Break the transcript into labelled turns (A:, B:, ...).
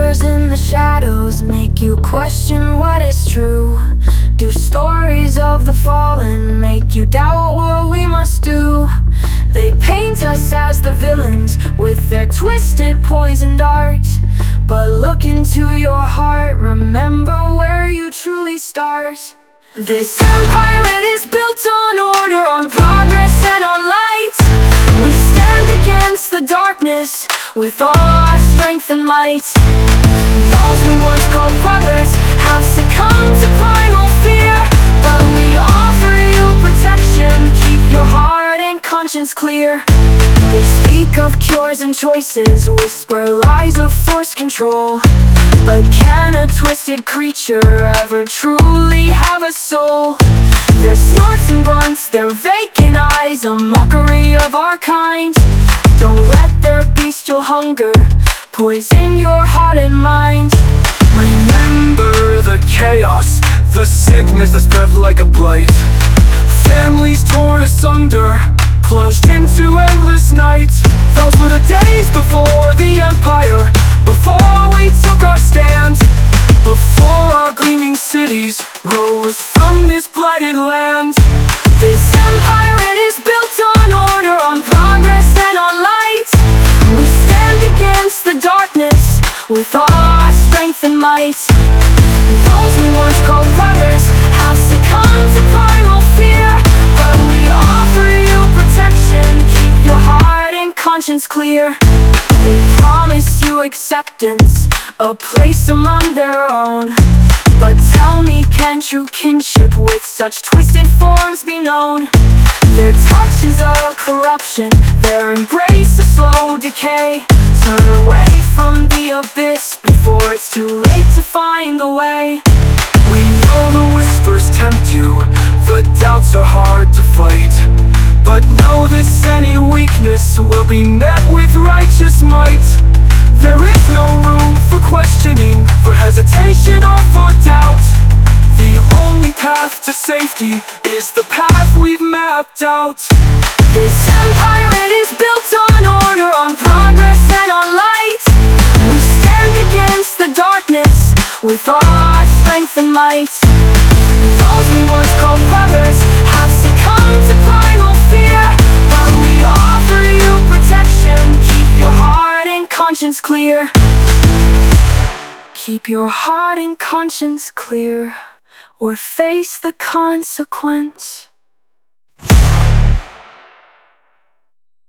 A: whispers in the shadows make you question what is true? Do stories of the fallen make you doubt what we must do? They paint us as the villains with their twisted poisoned art, but look into your heart, remember where you truly start. This empire is built on order, on progress and on light. We stand against the darkness with all our strength and might. Those we once called brothers have succumbed to primal fear, but we offer you protection. Keep your heart and conscience clear. They speak of cures and choices, whisper lies of forced control, but can a twisted creature ever truly have a soul? Their snorts and grunts, their vacant eyes, a mockery of our kind. Don't let their bestial hunger poison your heart and mind.
B: Remember the chaos, the sickness that spread like a blight. Families torn asunder, plunged into endless nights. Those were the days before the empire, before we took our stand, before our gleaming cities rose from this blighted land.
A: This empire, it is built on order, on progress and on light. We stand against the darkness with all our strength and might. Those we once called brothers have succumbed to primal fear, but we offer you protection. Keep your heart and conscience clear. They promise you acceptance, a place among their own, but tell me, can true kinship with such twisted forms be known? Their touch is a corruption, their embrace a slow decay. Turn away from the abyss before it's too late to find the way.
B: We know the whispers tempt you, the doubts are hard to fight, but know this, any weakness will be met with righteous might. There is no room for questioning, for hesitation or for doubt. The only path to safety is the path we've mapped out.
A: This empire, it is built on order, on progress and on light. We stand against the darkness with all our strength and might. Those we once called brothers have succumbed to primal fear, but we offer you protection. Keep your heart and conscience clear. Keep your heart and conscience clear, or face the consequence.